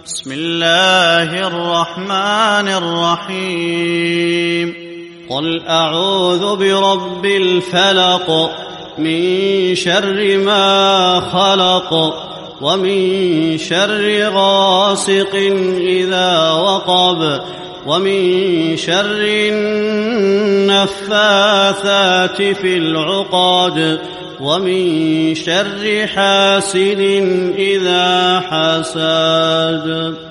بسم الله الرحمن الرحيم. قل أعوذ برب الفلق من شر ما خلق ومن شر غاسق إذا وقب ومن شر النفاثات في العقد ومن شر حاسد إذا حسد.